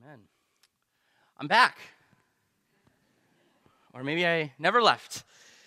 Amen. I'm back. Or maybe I never left.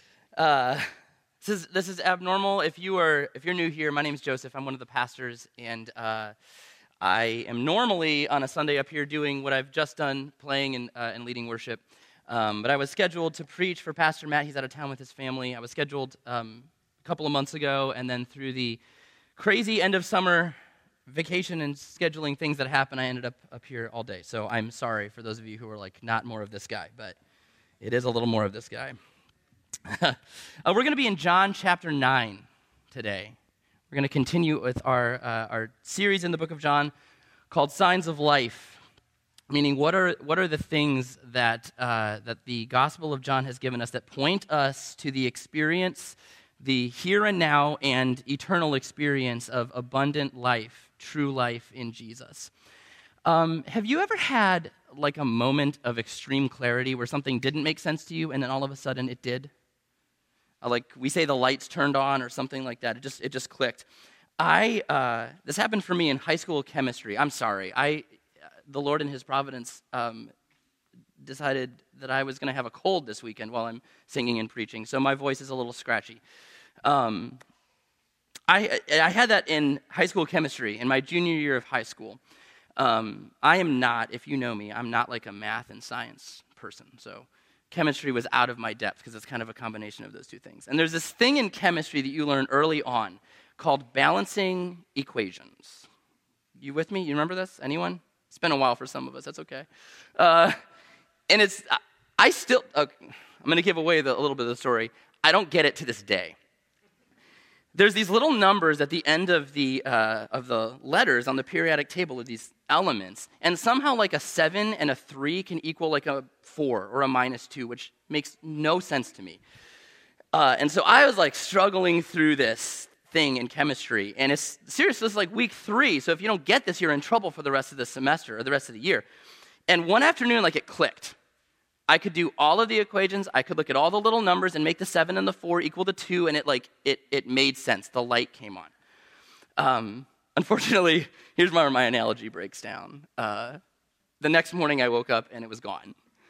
This is abnormal. If you're new here, my name is Joseph. I'm one of the pastors, and I am normally on a Sunday up here doing what I've just done, playing and leading worship. But I was scheduled to preach for Pastor Matt. He's out of town with his family. I was scheduled a couple of months ago, and then through the crazy end of summer vacation and scheduling things that happened, I ended up here all day. So I'm sorry for those of you who are like not more of this guy, but it is a little more of this guy. We're going to be in John chapter 9 today. We're going to continue with our series in the book of John called Signs of Life, meaning what are the things that the Gospel of John has given us that point us to the experience, the here and now and eternal experience of abundant life, true life in Jesus. Have you ever had like a moment of extreme clarity where something didn't make sense to you and then all of a sudden it did? Like we say the lights turned on or something like that. It just clicked. This happened for me in high school chemistry. I'm sorry. The Lord in His providence decided that I was going to have a cold this weekend while I'm singing and preaching, so my voice is a little scratchy. I had that in high school chemistry in my junior year of high school. I am not, if you know me, I'm not like a math and science person, so chemistry was out of my depth because it's kind of a combination of those two things. And there's this thing in chemistry that you learn early on called balancing equations. You with me? You remember this? Anyone? It's been a while for some of us. That's okay. And I'm going to give away a little bit of the story. I don't get it to this day. There's these little numbers at the end of the letters on the periodic table of these elements, and somehow like a 7 and a 3 can equal like a 4 or a -2, which makes no sense to me. And so I was like struggling through this thing in chemistry, and it's seriously, this is like week 3, so if you don't get this, you're in trouble for the rest of the semester or the rest of the year. And one afternoon, like it clicked. I could do all of the equations, I could look at all the little numbers and make the 7 and the 4 equal to 2, and it made sense. The light came on. Unfortunately, here's where my analogy breaks down. The next morning I woke up and it was gone.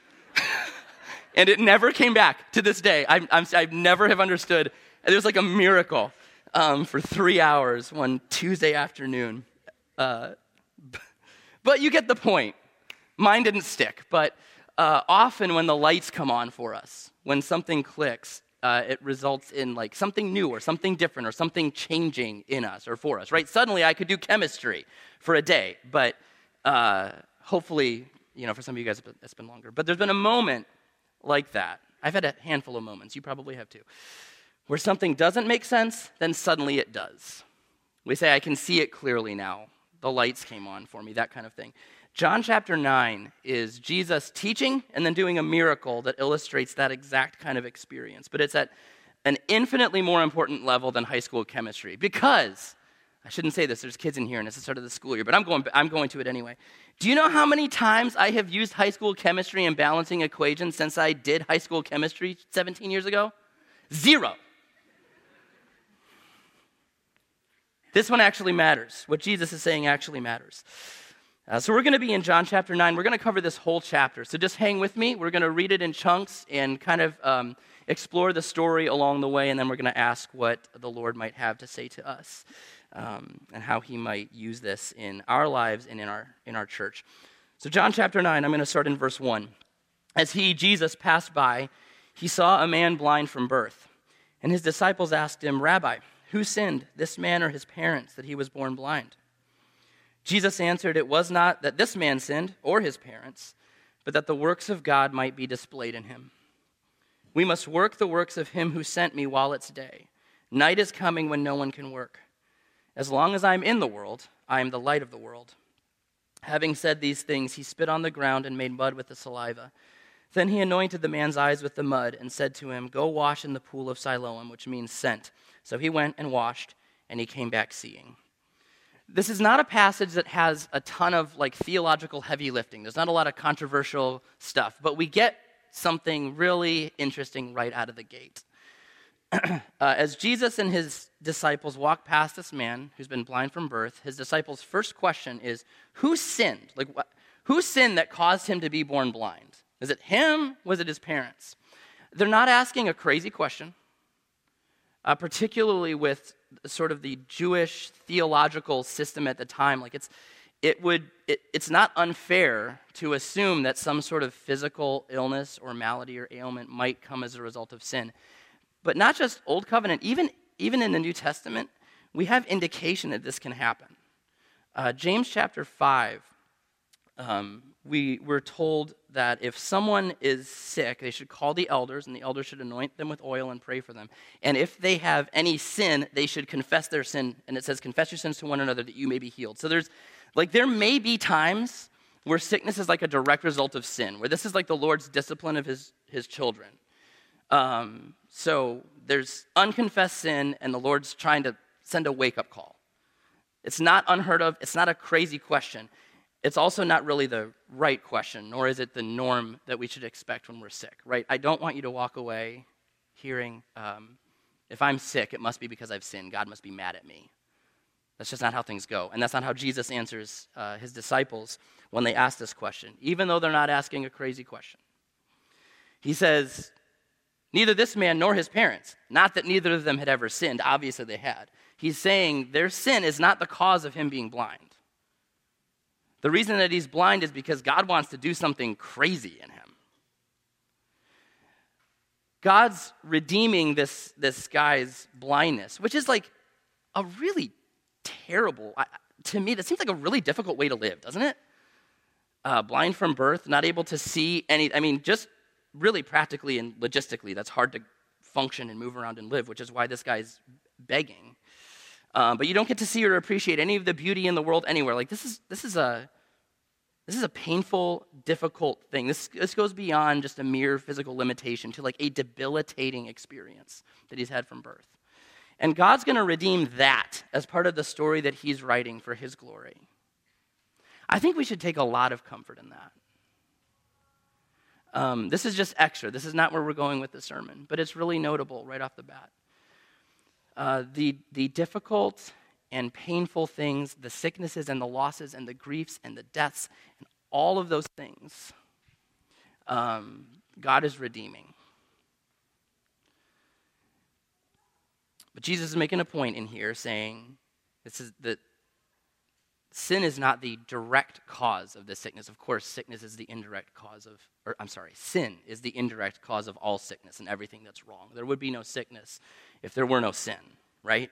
And it never came back to this day. I never have understood. It was like a miracle for 3 hours one Tuesday afternoon. But you get the point. Mine didn't stick, but often when the lights come on for us, when something clicks, it results in like something new or something different or something changing in us or for us, right? Suddenly I could do chemistry for a day, but hopefully, for some of you guys it's been longer. But there's been a moment like that. I've had a handful of moments, you probably have too, where something doesn't make sense, then suddenly it does. We say, I can see it clearly now. The lights came on for me, that kind of thing. John chapter 9 is Jesus teaching and then doing a miracle that illustrates that exact kind of experience. But it's at an infinitely more important level than high school chemistry. Because, I shouldn't say this, there's kids in here and it's the start of the school year, but I'm going to it anyway. Do you know how many times I have used high school chemistry and balancing equations since I did high school chemistry 17 years ago? 0. This one actually matters. What Jesus is saying actually matters. So we're going to be in John chapter 9. We're going to cover this whole chapter. So just hang with me. We're going to read it in chunks and kind of explore the story along the way, and then we're going to ask what the Lord might have to say to us and how He might use this in our lives and in our church. So John chapter 9, I'm going to start in verse 1. As He, Jesus, passed by, He saw a man blind from birth. And His disciples asked Him, Rabbi, who sinned, this man or his parents, that he was born blind? Jesus answered, it was not that this man sinned or his parents, but that the works of God might be displayed in him. We must work the works of Him who sent me while it's day. Night is coming when no one can work. As long as I am in the world, I am the light of the world. Having said these things, He spit on the ground and made mud with the saliva. Then He anointed the man's eyes with the mud and said to him, go wash in the pool of Siloam, which means sent. So he went and washed, and he came back seeing. This is not a passage that has a ton of like theological heavy lifting. There's not a lot of controversial stuff, but we get something really interesting right out of the gate. As Jesus and His disciples walk past this man who's been blind from birth, His disciples' first question is, who sinned? Like, Who sinned that caused him to be born blind? Is it him? Was it his parents? They're not asking a crazy question, particularly with sort of the Jewish theological system at the time. Like it's not unfair to assume that some sort of physical illness or malady or ailment might come as a result of sin. But not just Old Covenant, even in the New Testament, we have indication that this can happen. James chapter 5, we're told that if someone is sick, they should call the elders, and the elders should anoint them with oil and pray for them. And if they have any sin, they should confess their sin. And it says, confess your sins to one another that you may be healed. So there may be times where sickness is like a direct result of sin, where this is like the Lord's discipline of his children. So there's unconfessed sin, and the Lord's trying to send a wake-up call. It's not unheard of. It's not a crazy question. It's also not really the right question, nor is it the norm that we should expect when we're sick, right? I don't want you to walk away hearing, if I'm sick, it must be because I've sinned. God must be mad at me. That's just not how things go. And that's not how Jesus answers his disciples when they ask this question, even though they're not asking a crazy question. He says, neither this man nor his parents, not that neither of them had ever sinned, obviously they had. He's saying their sin is not the cause of him being blind. The reason that he's blind is because God wants to do something crazy in him. God's redeeming this guy's blindness, which is like a really terrible, to me, that seems like a really difficult way to live, doesn't it? Blind from birth, not able to see just really practically and logistically, that's hard to function and move around and live, which is why this guy's begging. But you don't get to see or appreciate any of the beauty in the world anywhere. Like this is a painful, difficult thing. This goes beyond just a mere physical limitation to like a debilitating experience that he's had from birth. And God's going to redeem that as part of the story that he's writing for his glory. I think we should take a lot of comfort in that. This is just extra. This is not where we're going with the sermon, but it's really notable right off the bat. The difficult and painful things, the sicknesses and the losses and the griefs and the deaths, and all of those things, God is redeeming. But Jesus is making a point in here saying that sin is not the direct cause of this sickness. Of course, sickness is the indirect cause sin is the indirect cause of all sickness and everything that's wrong. There would be no sickness if there were no sin, right?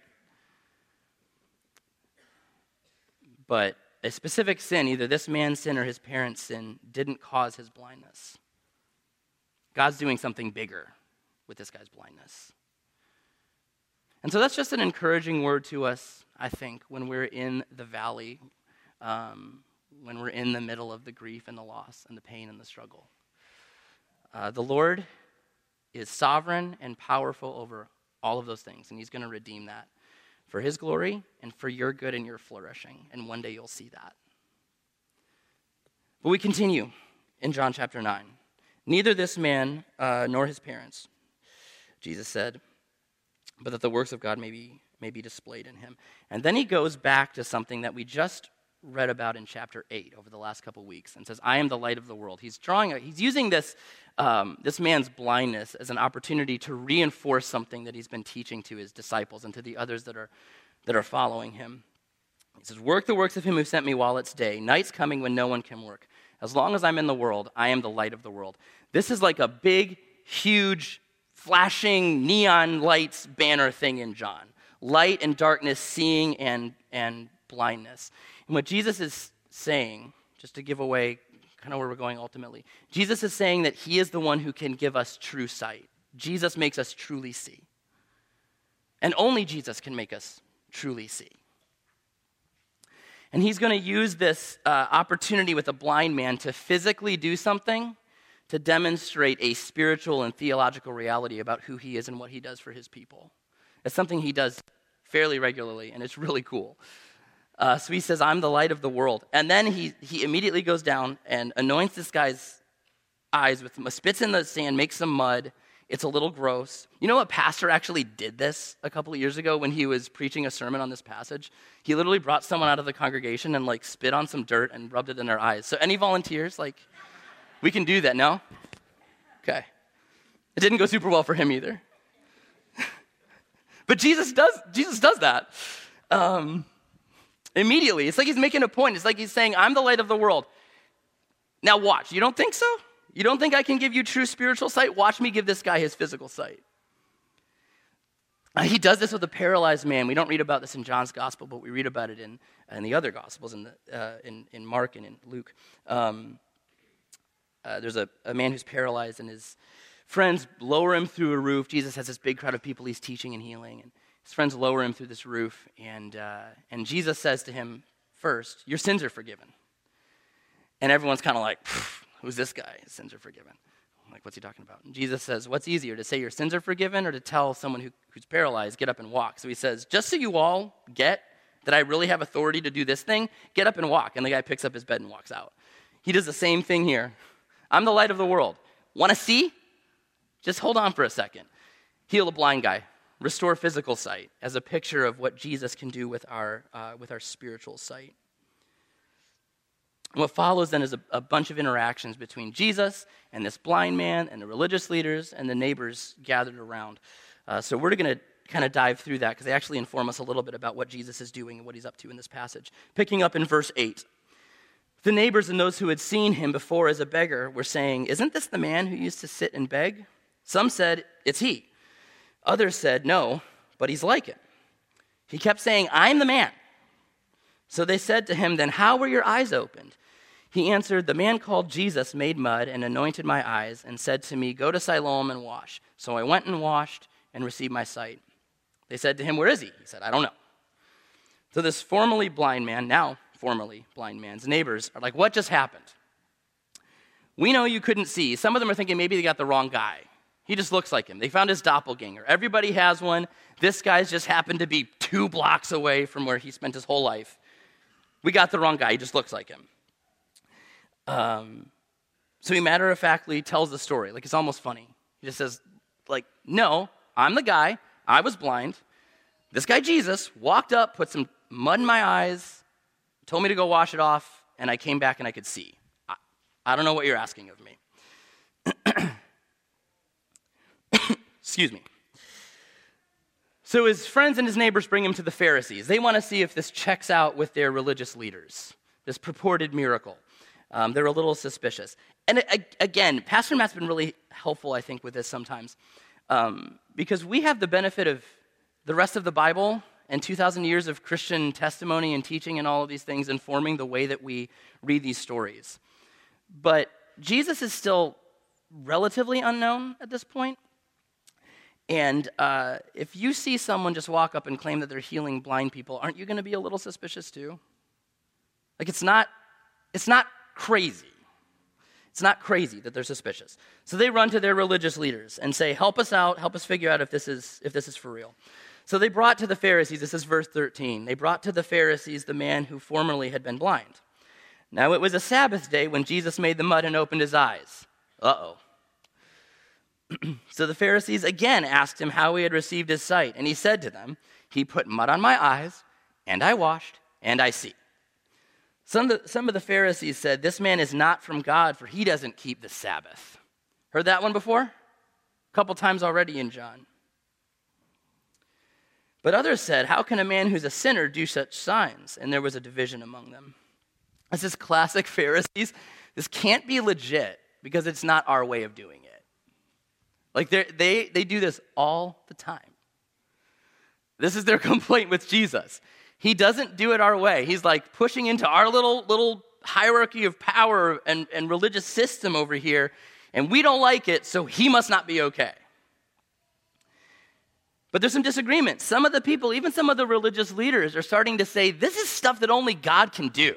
But a specific sin, either this man's sin or his parents' sin, didn't cause his blindness. God's doing something bigger with this guy's blindness. And so that's just an encouraging word to us, I think, when we're in the valley, when we're in the middle of the grief and the loss and the pain and the struggle. The Lord is sovereign and powerful over all of those things, and he's going to redeem that for his glory and for your good and your flourishing, and one day you'll see that. But we continue in John chapter 9. Neither this man nor his parents, Jesus said, but that the works of God may be displayed in him. And then he goes back to something that we just read about in chapter 8 over the last couple weeks and says, I am the light of the world. He's using this man's blindness as an opportunity to reinforce something that he's been teaching to his disciples and to the others that are following him. He says, work the works of him who sent me while it's day. Night's coming when no one can work. As long as I'm in the world, I am the light of the world. This is like a big, huge, flashing neon lights banner thing in John. Light and darkness, seeing and blindness. And what Jesus is saying, just to give away kind of where we're going ultimately, Jesus is saying that he is the one who can give us true sight. Jesus makes us truly see. And only Jesus can make us truly see. And he's going to use this opportunity with a blind man to physically do something to demonstrate a spiritual and theological reality about who he is and what he does for his people. It's something he does fairly regularly, and it's really cool. So he says, I'm the light of the world. And then he immediately goes down and anoints this guy's eyes with spits in the sand, makes some mud, It's a little gross. You know, a pastor actually did this a couple of years ago when he was preaching a sermon on this passage. He literally brought someone out of the congregation and like spit on some dirt and rubbed it in their eyes. So any volunteers? Like, we can do that, no? Okay. It didn't go super well for him either. But Jesus does that. Immediately. It's like he's making a point. It's like he's saying, I'm the light of the world. Now watch. You don't think so? You don't think I can give you true spiritual sight? Watch me give this guy his physical sight. He does this with a paralyzed man. We don't read about this in John's gospel, but we read about it in the other gospels, in Mark and in Luke. There's a man who's paralyzed, and his friends lower him through a roof. Jesus has this big crowd of people he's teaching and healing, and his friends lower him through this roof, and Jesus says to him first, your sins are forgiven. And everyone's kind of like, who's this guy? His sins are forgiven. I'm like, what's he talking about? And Jesus says, what's easier, to say your sins are forgiven or to tell someone who's paralyzed, get up and walk? So he says, just so you all get that I really have authority to do this thing, get up and walk. And the guy picks up his bed and walks out. He does the same thing here. I'm the light of the world. Want to see? Just hold on for a second. Heal a blind guy. Restore physical sight as a picture of what Jesus can do with our spiritual sight. What follows then is a bunch of interactions between Jesus and this blind man and the religious leaders and the neighbors gathered around. So we're going to kind of dive through that because they actually inform us a little bit about what Jesus is doing and what he's up to in this passage. Picking up in verse 8. The neighbors and those who had seen him before as a beggar were saying, isn't this the man who used to sit and beg? Some said, it's he. Others said, no, but he's like it. He kept saying, I'm the man. So they said to him, then how were your eyes opened? He answered, the man called Jesus made mud and anointed my eyes and said to me, go to Siloam and wash. So I went and washed and received my sight. They said to him, where is he? He said, I don't know. So this formerly blind man, now formerly blind man's neighbors are like, what just happened? We know you couldn't see. Some of them are thinking maybe they got the wrong guy. He just looks like him. They found his doppelganger. Everybody has one. This guy's just happened to be 2 blocks away from where he spent his whole life. We got the wrong guy. He just looks like him. So he matter-of-factly tells the story. Like, it's almost funny. He just says, like, no, I'm the guy. I was blind. This guy, Jesus, walked up, put some mud in my eyes, told me to go wash it off, and I came back and I could see. I don't know what you're asking of me. Excuse me. So his friends and his neighbors bring him to the Pharisees. They want to see if this checks out with their religious leaders, this purported miracle. They're a little suspicious. And again, Pastor Matt's been really helpful, I think, with this sometimes, because we have the benefit of the rest of the Bible and 2,000 years of Christian testimony and teaching and all of these things informing the way that we read these stories. But Jesus is still relatively unknown at this point. And if you see someone just walk up and claim that they're healing blind people, aren't you going to be a little suspicious too? Like, it's not crazy. It's not crazy that they're suspicious. So they run to their religious leaders and say, help us out, help us figure out if this is for real. So they brought to the Pharisees, this is verse 13, they brought to the Pharisees the man who formerly had been blind. Now it was a Sabbath day when Jesus made the mud and opened his eyes. Uh-oh. So the Pharisees again asked him how he had received his sight, and he said to them, he put mud on my eyes, and I washed, and I see. Some of the Pharisees said, this man is not from God, for he doesn't keep the Sabbath. Heard that one before? A couple times already in John. But others said, how can a man who's a sinner do such signs? And there was a division among them. This is classic Pharisees. This can't be legit because it's not our way of doing it. Like they do this all the time. This is their complaint with Jesus. He doesn't do it our way. He's like pushing into our little hierarchy of power and religious system over here, and we don't like it, so he must not be okay. But there's some disagreement. Some of the people, even some of the religious leaders, are starting to say, this is stuff that only God can do.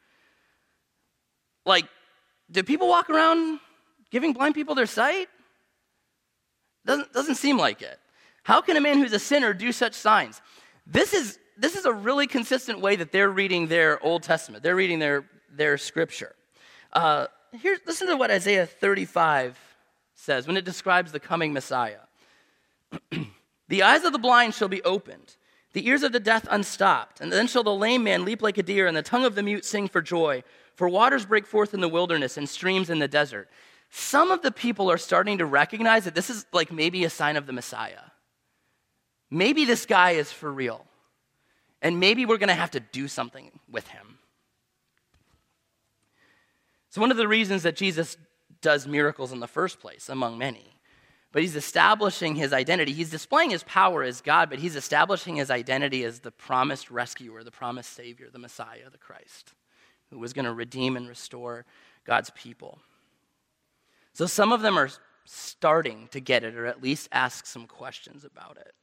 Like, do people walk around giving blind people their sight? Doesn't seem like it. How can a man who's a sinner do such signs? This is a really consistent way that they're reading their Old Testament. They're reading their scripture. Listen to what Isaiah 35 says when it describes the coming Messiah. The eyes of the blind shall be opened, the ears of the deaf unstopped, and then shall the lame man leap like a deer, and the tongue of the mute sing for joy. For waters break forth in the wilderness and streams in the desert. Some of the people are starting to recognize that this is like maybe a sign of the Messiah. Maybe this guy is for real. And maybe we're going to have to do something with him. So one of the reasons that Jesus does miracles in the first place, among many, but he's establishing his identity. He's displaying his power as God, but he's establishing his identity as the promised rescuer, the promised Savior, the Messiah, the Christ, who was going to redeem and restore God's people. So some of them are starting to get it, or at least ask some questions about it.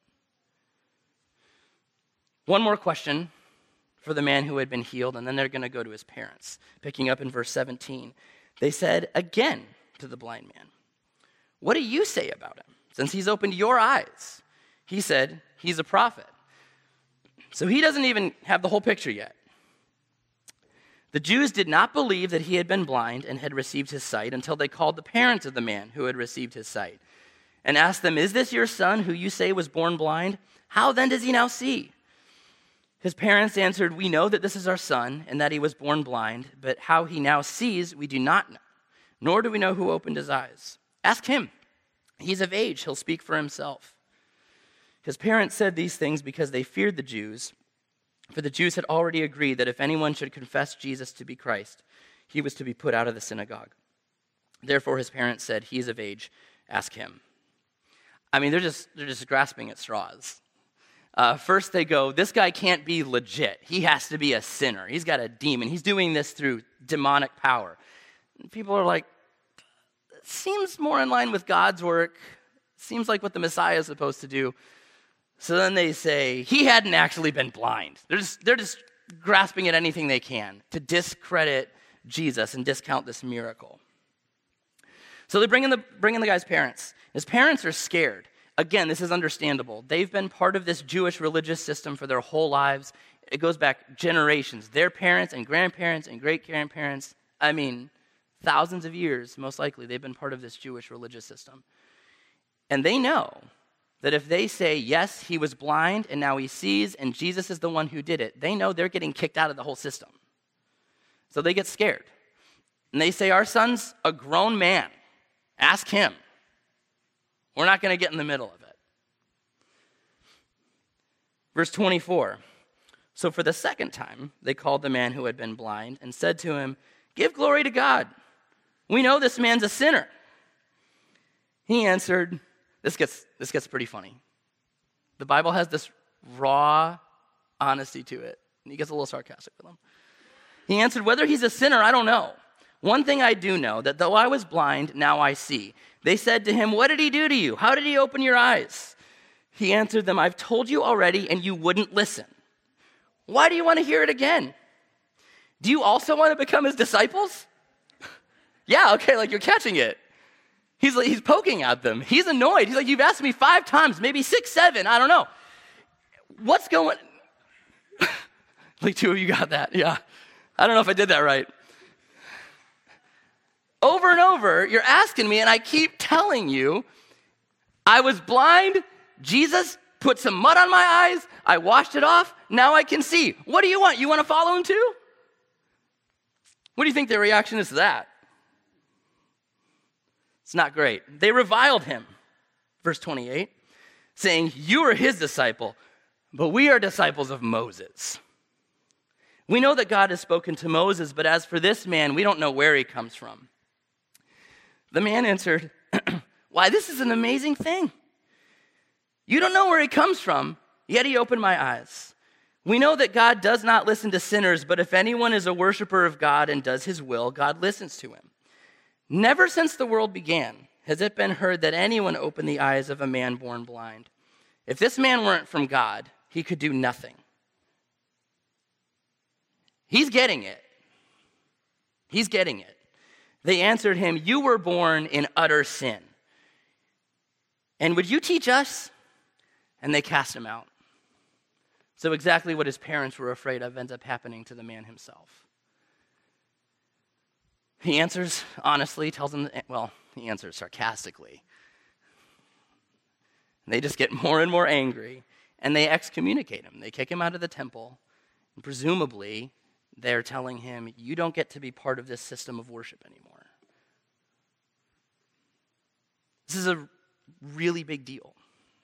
One more question for the man who had been healed, and then they're going to go to his parents. Picking up in verse 17, they said again to the blind man, "What do you say about him, since he's opened your eyes?" He said, "He's a prophet." So he doesn't even have the whole picture yet. The Jews did not believe that he had been blind and had received his sight until they called the parents of the man who had received his sight and asked them, "Is this your son who you say was born blind? How then does he now see?" His parents answered, "We know that this is our son and that he was born blind, but how he now sees we do not know, nor do we know who opened his eyes. Ask him. He's of age. He'll speak for himself." His parents said these things because they feared the Jews, for the Jews had already agreed that if anyone should confess Jesus to be Christ, he was to be put out of the synagogue. Therefore his parents said, "He is of age. Ask him." I mean, they're just grasping at straws. First they go, this guy can't be legit. He has to be a sinner. He's got a demon. He's doing this through demonic power. And people are like, it seems more in line with God's work. Seems like what the Messiah is supposed to do. So then they say, he hadn't actually been blind. They're just grasping at anything they can to discredit Jesus and discount this miracle. So they bring in the guy's parents. His parents are scared. Again, this is understandable. They've been part of this Jewish religious system for their whole lives. It goes back generations. Their parents and grandparents and great-grandparents, I mean, thousands of years, most likely, they've been part of this Jewish religious system. And they know that if they say, yes, he was blind and now he sees and Jesus is the one who did it, they know they're getting kicked out of the whole system. So they get scared. And they say, our son's a grown man. Ask him. We're not going to get in the middle of it. Verse 24. So for the second time, they called the man who had been blind and said to him, "Give glory to God. We know this man's a sinner." He answered, this gets pretty funny. The Bible has this raw honesty to it. And he gets a little sarcastic with them. He answered, "Whether he's a sinner, I don't know. One thing I do know, that though I was blind, now I see." They said to him, "What did he do to you? How did he open your eyes?" He answered them, "I've told you already, and you wouldn't listen. Why do you want to hear it again? Do you also want to become his disciples?" Yeah, okay, like you're catching it. He's poking at them. He's annoyed. He's like, "You've asked me 5 times, maybe 6, 7, I don't know. What's going..." Like 2 of you got that, yeah. I don't know if I did that right. Over and over, you're asking me, and I keep telling you, I was blind, Jesus put some mud on my eyes, I washed it off, now I can see. What do you want? You want to follow him too? What do you think their reaction is to that? It's not great. They reviled him, verse 28, saying, "You are his disciple, but we are disciples of Moses. We know that God has spoken to Moses, but as for this man, we don't know where he comes from." The man answered, "Why, this is an amazing thing. You don't know where he comes from, yet he opened my eyes. We know that God does not listen to sinners, but if anyone is a worshiper of God and does his will, God listens to him. Never since the world began has it been heard that anyone opened the eyes of a man born blind. If this man weren't from God, he could do nothing." He's getting it. He's getting it. They answered him, "You were born in utter sin. And would you teach us?" And they cast him out. So exactly what his parents were afraid of ends up happening to the man himself. He answers honestly, tells them, he answers sarcastically. And they just get more and more angry, and they excommunicate him. They kick him out of the temple, and presumably they're telling him, you don't get to be part of this system of worship anymore. This is a really big deal.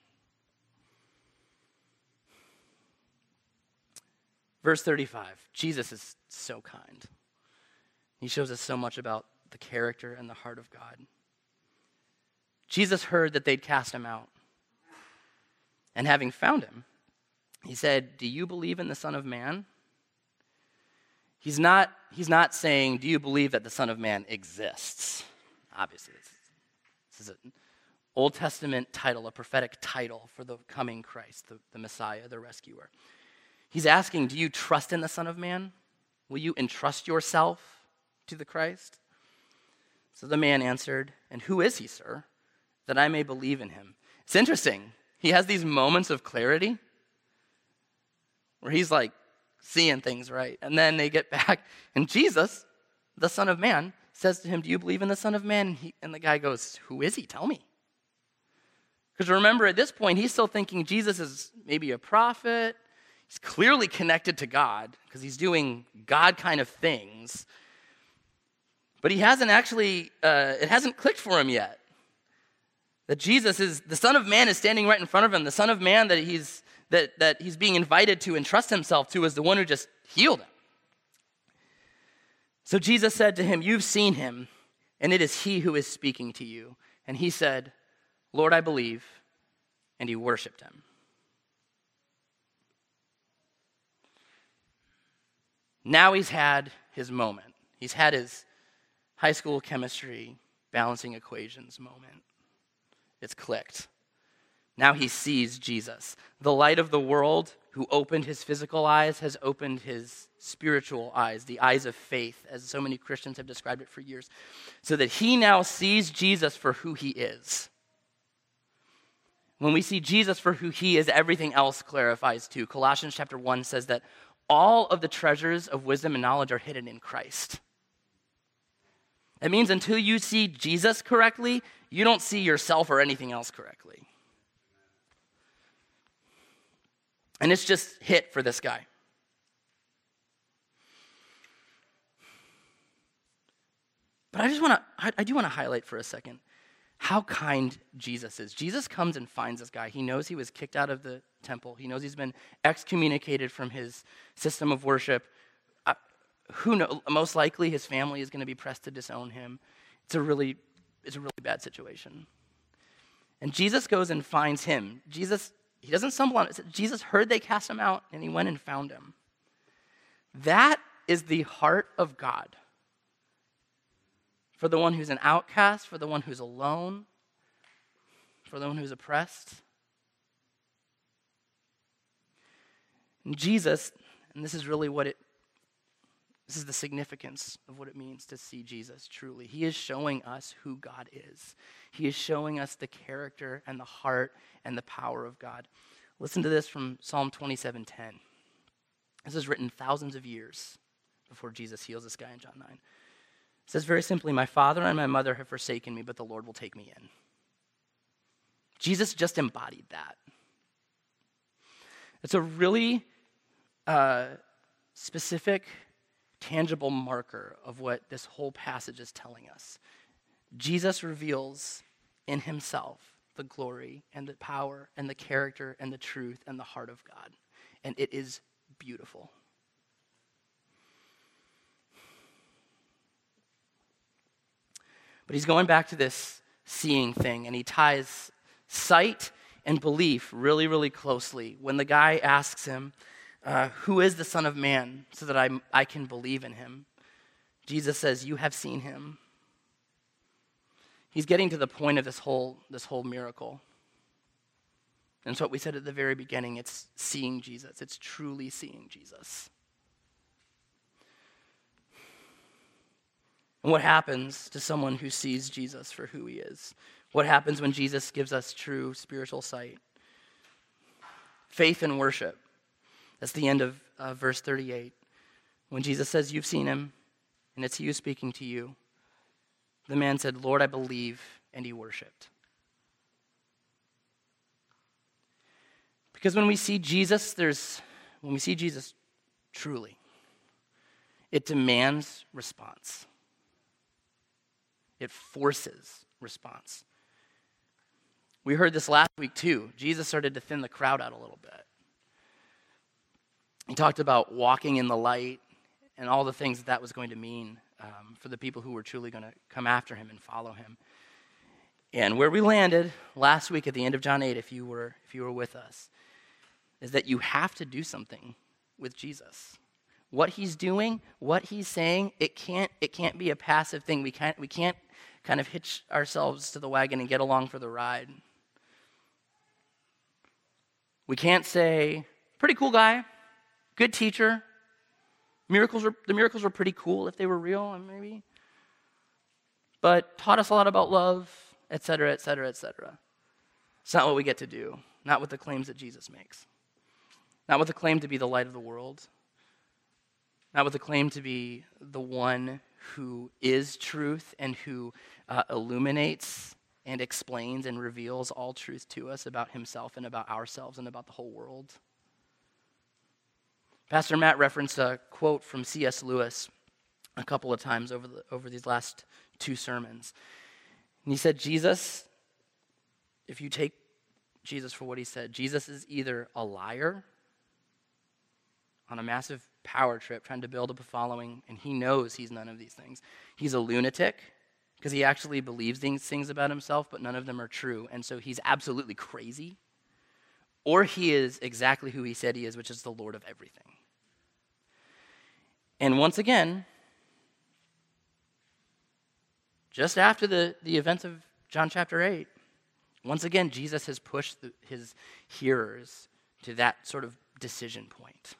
Verse 35, Jesus is so kind. He shows us so much about the character and the heart of God. Jesus heard that they'd cast him out. And having found him, he said, do you believe in the Son of Man? He's not saying, do you believe that the Son of Man exists? Obviously, this is an Old Testament title, a prophetic title for the coming Christ, the Messiah, the rescuer. He's asking, do you trust in the Son of Man? Will you entrust yourself to the Christ? So the man answered, and who is he, sir, that I may believe in him? It's interesting. He has these moments of clarity where he's like seeing things right. And then they get back, and Jesus, the Son of Man, says to him, do you believe in the Son of Man? And the guy goes, who is he? Tell me. Because remember, at this point, he's still thinking Jesus is maybe a prophet. He's clearly connected to God because he's doing God kind of things. But he hasn't actually, it hasn't clicked for him yet. That Jesus is, the Son of Man is standing right in front of him. The Son of Man that he's being invited to entrust himself to is the one who just healed him. So Jesus said to him, you've seen him, and it is he who is speaking to you. And he said, Lord, I believe, and he worshiped him. Now he's had his moment. He's had his high school chemistry balancing equations moment. It's clicked. Now he sees Jesus. The light of the world who opened his physical eyes has opened his spiritual eyes, the eyes of faith, as so many Christians have described it for years, so that he now sees Jesus for who he is. When we see Jesus for who he is, everything else clarifies too. Colossians chapter 1 says that all of the treasures of wisdom and knowledge are hidden in Christ. It means until you see Jesus correctly, you don't see yourself or anything else correctly. And it's just hit for this guy. But I do want to highlight for a second how kind Jesus is. Jesus comes and finds this guy. He knows he was kicked out of the temple. He knows he's been excommunicated from his system of worship. Who knows? Most likely his family is going to be pressed to disown him. It's a really bad situation. And Jesus goes and finds him. He doesn't stumble on it. Jesus heard they cast him out, and he went and found him. That is the heart of God. For the one who's an outcast, for the one who's alone, for the one who's oppressed. And Jesus, and this is really this is the significance of what it means to see Jesus truly. He is showing us who God is. He is showing us the character and the heart and the power of God. Listen to this from Psalm 27:10. This is written thousands of years before Jesus heals this guy in John 9. It says very simply, my father and my mother have forsaken me, but the Lord will take me in. Jesus just embodied that. It's a really specific, tangible marker of what this whole passage is telling us. Jesus reveals in himself the glory and the power and the character and the truth and the heart of God. And it is beautiful. But he's going back to this seeing thing, and he ties sight and belief really, really closely. When the guy asks him, who is the Son of Man, so that I can believe in him, Jesus says, you have seen him. He's getting to the point of this whole miracle. And it's what we said at the very beginning. It's seeing Jesus. It's truly seeing Jesus. And what happens to someone who sees Jesus for who he is? What happens when Jesus gives us true spiritual sight? Faith and worship. That's the end of verse 38. When Jesus says, you've seen him, and it's he who's speaking to you, The man said, "Lord, I believe," and he worshiped. Because when we see Jesus truly, it demands response. It forces response. We heard this last week too. Jesus started to thin the crowd out a little bit. He talked about walking in the light and all the things that was going to mean for the people who were truly going to come after him and follow him. And where we landed last week at the end of John 8, if you were with us, is that you have to do something with Jesus. What he's doing, what he's saying, it can't be a passive thing. We can't kind of hitch ourselves to the wagon and get along for the ride. We can't say, "Pretty cool guy, good teacher. The miracles were pretty cool if they were real, maybe. But taught us a lot about love, etc., etc., etc." It's not what we get to do. Not with the claims that Jesus makes. Not with the claim to be the light of the world. Not with the claim to be the one who is truth and who illuminates and explains and reveals all truth to us about himself and about ourselves and about the whole world. Pastor Matt referenced a quote from C.S. Lewis a couple of times over these last two sermons. And he said, Jesus, if you take Jesus for what he said, Jesus is either a liar on a massive power trip trying to build up a following, and he knows he's none of these things. He's a lunatic because he actually believes these things about himself, but none of them are true, and so he's absolutely crazy. Or he is exactly who he said he is, which is the Lord of everything. And once again, just after the events of John chapter 8, once again, Jesus has pushed his hearers to that sort of decision point.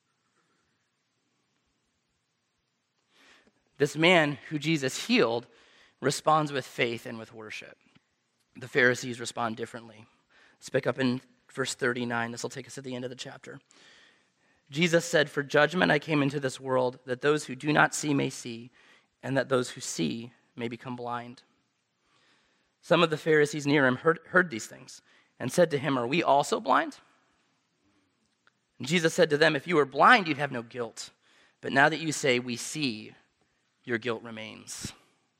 This man who Jesus healed responds with faith and with worship. The Pharisees respond differently. Let's pick up in verse 39. This will take us to the end of the chapter. Jesus said, "For judgment I came into this world, that those who do not see may see, and that those who see may become blind." Some of the Pharisees near him heard these things and said to him, "Are we also blind?" And Jesus said to them, "If you were blind, you'd have no guilt. But now that you say, 'We see,' your guilt remains."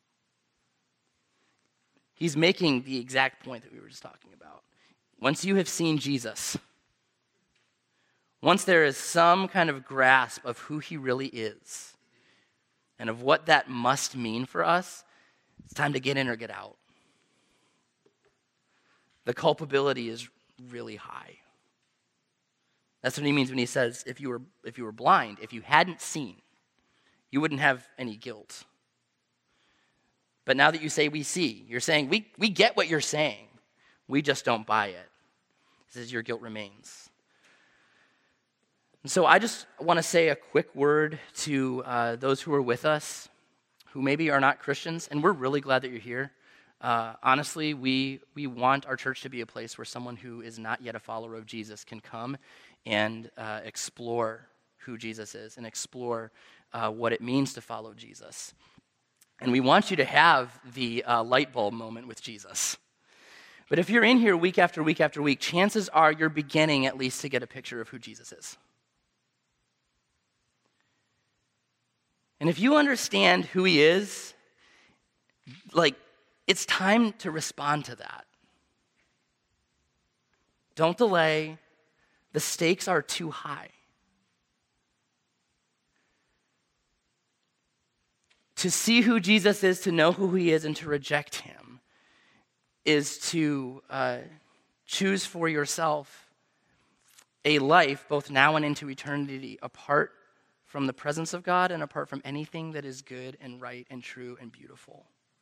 He's making the exact point that we were just talking about. Once you have seen Jesus, once there is some kind of grasp of who he really is and of what that must mean for us, it's time to get in or get out. The culpability is really high. That's what he means when he says, if you were blind, if you hadn't seen, you wouldn't have any guilt. But now that you say we see, you're saying we get what you're saying. We just don't buy it. He says your guilt remains. And so I just want to say a quick word to those who are with us, who maybe are not Christians, and we're really glad that you're here. Honestly, we want our church to be a place where someone who is not yet a follower of Jesus can come and explore who Jesus is and explore what it means to follow Jesus. And we want you to have the light bulb moment with Jesus. But if you're in here week after week after week, chances are you're beginning at least to get a picture of who Jesus is. And if you understand who he is, it's time to respond to that. Don't delay. The stakes are too high. To see who Jesus is, to know who he is, and to reject him is to choose for yourself a life, both now and into eternity, apart from the presence of God and apart from anything that is good and right and true and beautiful.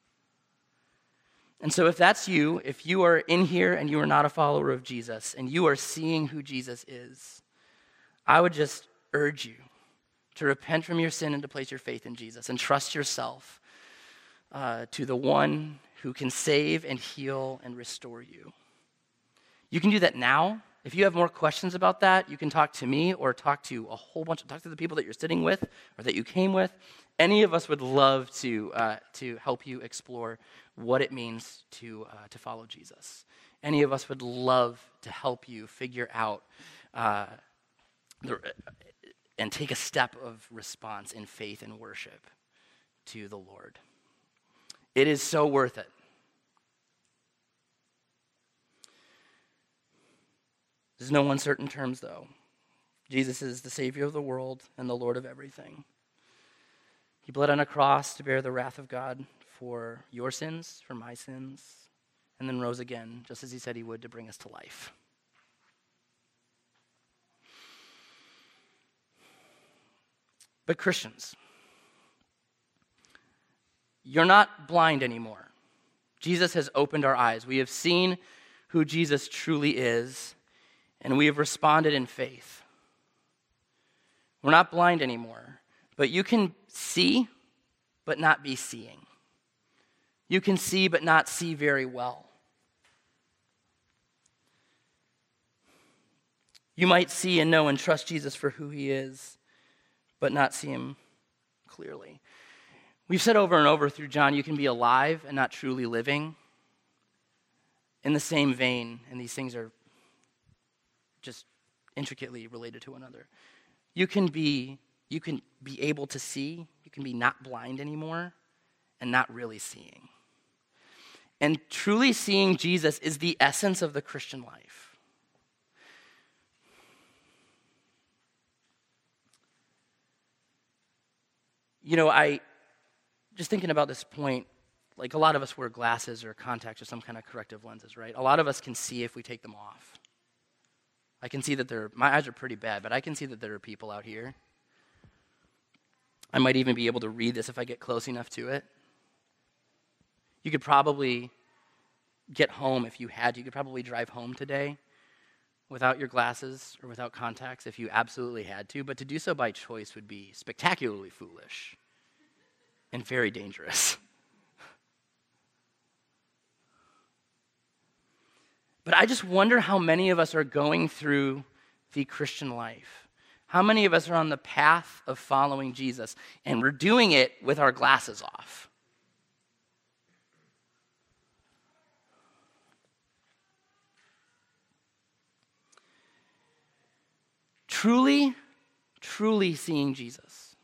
And so if that's you, if you are in here and you are not a follower of Jesus and you are seeing who Jesus is, I would just urge you to repent from your sin and to place your faith in Jesus and trust yourself to the one who can save and heal and restore you. You can do that now if you have more questions about that, you can talk to me or talk to the people that you're sitting with or that you came with. Any of us would love to help you explore what it means to follow Jesus. Any of us would love to help you figure out and take a step of response in faith and worship to the Lord. It is so worth it. There's no uncertain terms, though. Jesus is the Savior of the world and the Lord of everything. He bled on a cross to bear the wrath of God for your sins, for my sins, and then rose again, just as he said he would, to bring us to life. But Christians, you're not blind anymore. Jesus has opened our eyes. We have seen who Jesus truly is, and we have responded in faith. We're not blind anymore, but you can see, but not be seeing. You can see, but not see very well. You might see and know and trust Jesus for who he is, but not see him clearly. We've said over and over through John, you can be alive and not truly living. In the same vein, and these things are just intricately related to one another. You can be able to see, you can be not blind anymore, and not really seeing. And truly seeing Jesus is the essence of the Christian life. You know, I just thinking about this point, like a lot of us wear glasses or contacts or some kind of corrective lenses, right? A lot of us can see if we take them off. I can see that my eyes are pretty bad, but I can see that there are people out here. I might even be able to read this if I get close enough to it. You could probably get home if you had to. You could probably drive home today without your glasses or without contacts if you absolutely had to, but to do so by choice would be spectacularly foolish and very dangerous. But I just wonder how many of us are going through the Christian life. How many of us are on the path of following Jesus, and we're doing it with our glasses off. Truly, truly seeing Jesus.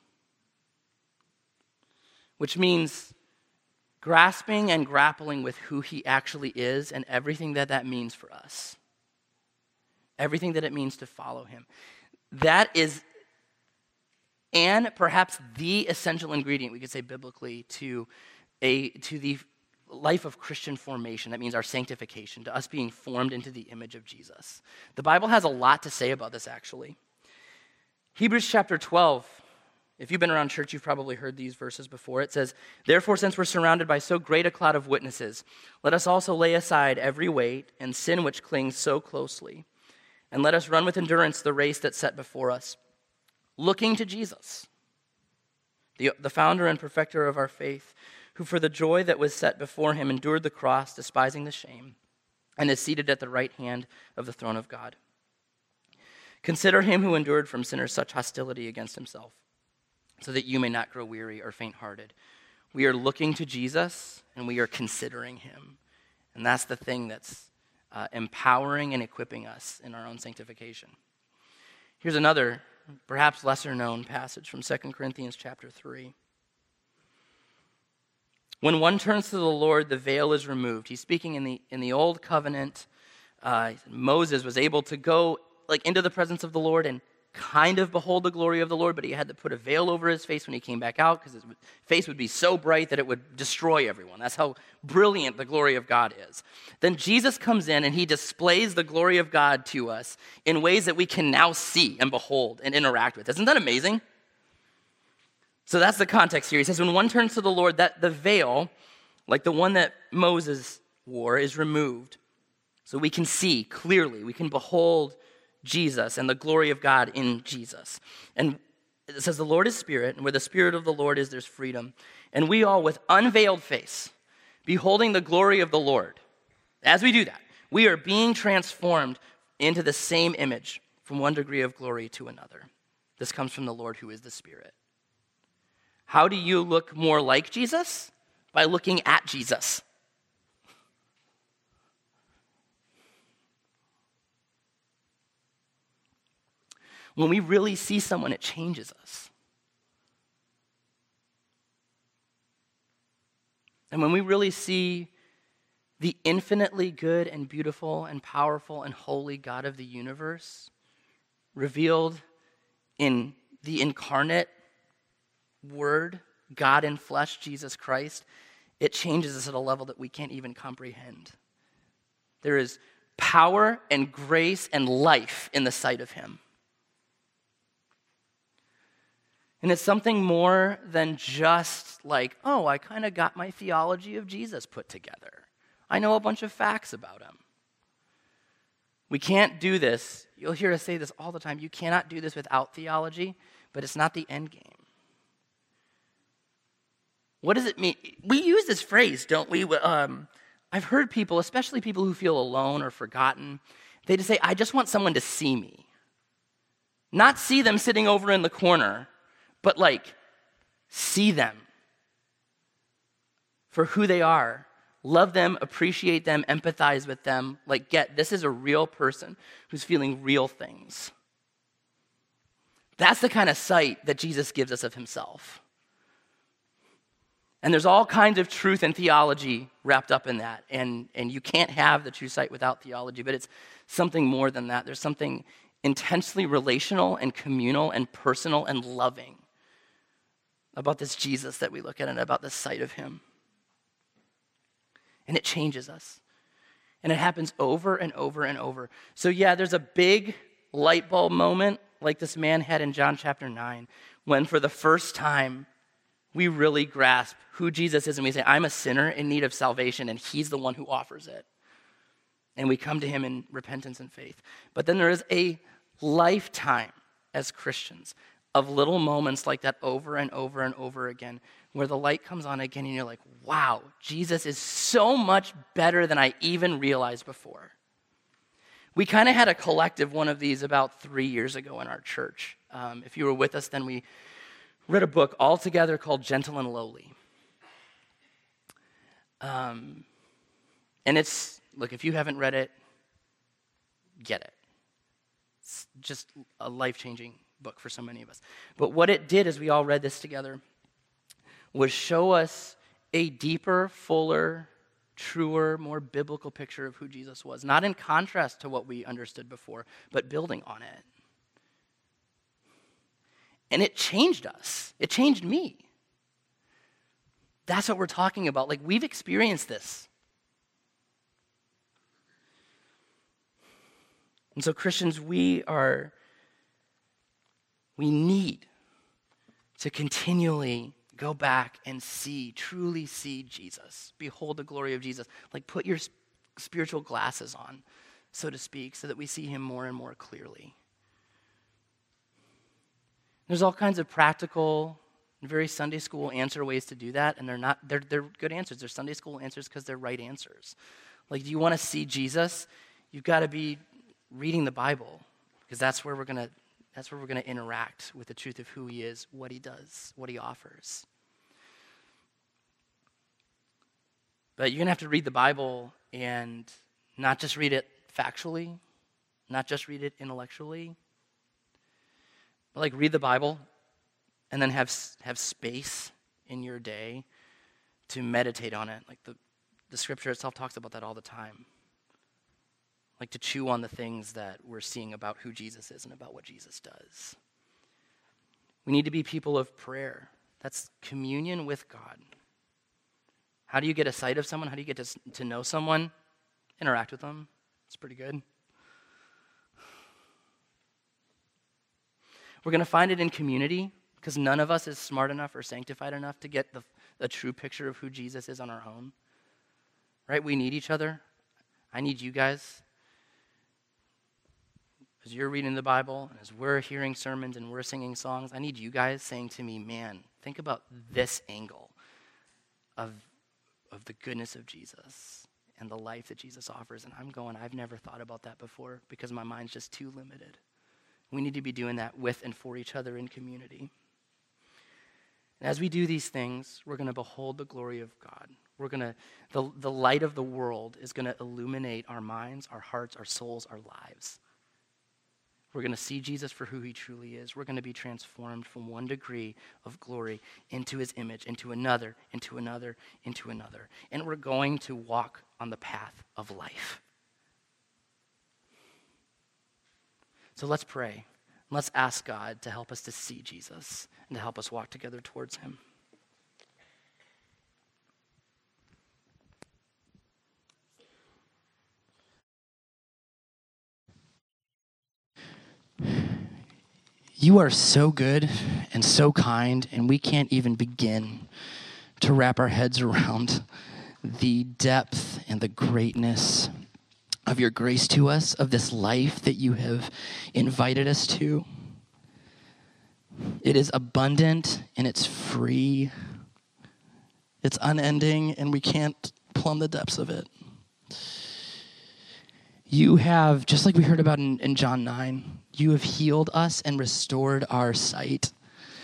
Which means grasping and grappling with who he actually is and everything that means for us. Everything that it means to follow him. That is, and perhaps the essential ingredient, we could say biblically, to the life of Christian formation. That means our sanctification, to us being formed into the image of Jesus. The Bible has a lot to say about this, actually. Hebrews chapter 12. If you've been around church, you've probably heard these verses before. It says, "Therefore, since we're surrounded by so great a cloud of witnesses, let us also lay aside every weight and sin which clings so closely, and let us run with endurance the race that's set before us, looking to Jesus, the founder and perfecter of our faith, who for the joy that was set before him endured the cross, despising the shame, and is seated at the right hand of the throne of God. Consider him who endured from sinners such hostility against himself, so that you may not grow weary or faint-hearted." We are looking to Jesus, and we are considering him. And that's the thing that's empowering and equipping us in our own sanctification. Here's another, perhaps lesser-known passage from 2 Corinthians chapter 3. When one turns to the Lord, the veil is removed. He's speaking in the Old Covenant. Moses was able to go into the presence of the Lord and kind of behold the glory of the Lord, but he had to put a veil over his face when he came back out because his face would be so bright that it would destroy everyone. That's how brilliant the glory of God is. Then Jesus comes in and he displays the glory of God to us in ways that we can now see and behold and interact with. Isn't that amazing? So that's the context here. He says, when one turns to the Lord, that the veil, like the one that Moses wore, is removed. So we can see clearly, we can behold Jesus and the glory of God in Jesus. And it says the Lord is spirit, and where the spirit of the Lord is, there's freedom. And we all, with unveiled face, beholding the glory of the Lord. As we do that, we are being transformed into the same image from one degree of glory to another. This comes from the Lord who is the Spirit. How do you look more like Jesus? By looking at Jesus. When we really see someone, it changes us. And when we really see the infinitely good and beautiful and powerful and holy God of the universe revealed in the incarnate Word, God in flesh, Jesus Christ, it changes us at a level that we can't even comprehend. There is power and grace and life in the sight of him. And it's something more than just like, oh, I kind of got my theology of Jesus put together. I know a bunch of facts about him. We can't do this. You'll hear us say this all the time. You cannot do this without theology, but it's not the end game. What does it mean? We use this phrase, don't we? I've heard people, especially people who feel alone or forgotten, they just say, I just want someone to see me. Not see them sitting over in the corner, but like, see them for who they are. Love them, appreciate them, empathize with them. Like, this is a real person who's feeling real things. That's the kind of sight that Jesus gives us of himself. And there's all kinds of truth and theology wrapped up in that. And you can't have the true sight without theology, but it's something more than that. There's something intensely relational and communal and personal and loving about this Jesus that we look at and about the sight of him. And it changes us. And it happens over and over and over. So yeah, there's a big light bulb moment like this man had in John chapter 9, when for the first time we really grasp who Jesus is and we say, I'm a sinner in need of salvation, and he's the one who offers it. And we come to him in repentance and faith. But then there is a lifetime as Christians of little moments like that over and over and over again, where the light comes on again and you're like, wow, Jesus is so much better than I even realized before. We kind of had a collective one of these about 3 years ago in our church. If you were with us, then we read a book all together called Gentle and Lowly. And it's, look, if you haven't read it, get it. It's just a life-changing book for so many of us. But what it did as we all read this together was show us a deeper, fuller, truer, more biblical picture of who Jesus was. Not in contrast to what we understood before, but building on it. And it changed us. It changed me. That's what we're talking about. Like, we've experienced this. And so Christians, we need to continually go back and truly see Jesus. Behold the glory of Jesus. Like, put your spiritual glasses on, so to speak, so that we see him more and more clearly. There's all kinds of practical and very Sunday school answer ways to do that, and they're good answers. They're Sunday school answers because they're right answers. Like, do you want to see Jesus? You've got to be reading the Bible, because that's where we're going to interact with the truth of who he is, what he does, what he offers. But you're going to have to read the Bible and not just read it factually, not just read it intellectually, but like read the Bible and then have space in your day to meditate on it. Like the scripture itself talks about that all the time. Like to chew on the things that we're seeing about who Jesus is and about what Jesus does. We need to be people of prayer. That's communion with God. How do you get a sight of someone? How do you get to know someone? Interact with them. It's pretty good. We're going to find it in community, because none of us is smart enough or sanctified enough to get the true picture of who Jesus is on our own. Right? We need each other. I need you guys. As you're reading the Bible, and as we're hearing sermons and we're singing songs, I need you guys saying to me, man, think about this angle of the goodness of Jesus and the life that Jesus offers. And I'm going, I've never thought about that before because my mind's just too limited. We need to be doing that with and for each other in community. And as we do these things, we're going to behold the glory of God. We're going to, the light of the world is going to illuminate our minds, our hearts, our souls, our lives. We're going to see Jesus for who he truly is. We're going to be transformed from one degree of glory into his image, into another, into another, into another. And we're going to walk on the path of life. So let's pray. Let's ask God to help us to see Jesus and to help us walk together towards him. You are so good and so kind, and we can't even begin to wrap our heads around the depth and the greatness of your grace to us, of this life that you have invited us to. It is abundant and it's free. It's unending, and we can't plumb the depths of it. You have, just like we heard about in John 9, you have healed us and restored our sight.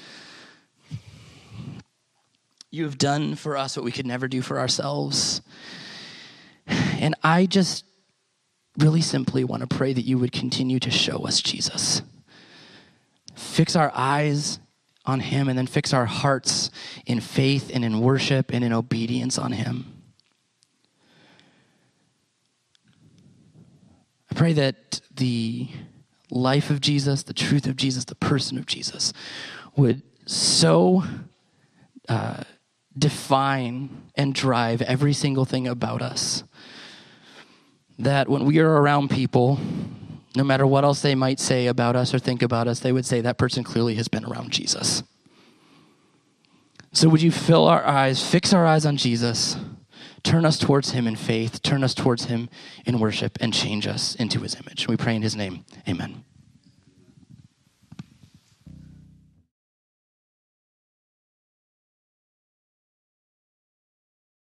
You have done for us what we could never do for ourselves. And I just really simply want to pray that you would continue to show us Jesus. Fix our eyes on him, and then fix our hearts in faith and in worship and in obedience on him. I pray that the life of Jesus, the truth of Jesus, the person of Jesus would so define and drive every single thing about us that when we are around people, no matter what else they might say about us or think about us, they would say that person clearly has been around Jesus. So would you fill our eyes, fix our eyes on Jesus, turn us towards him in faith, turn us towards him in worship, and change us into his image. We pray in his name. Amen.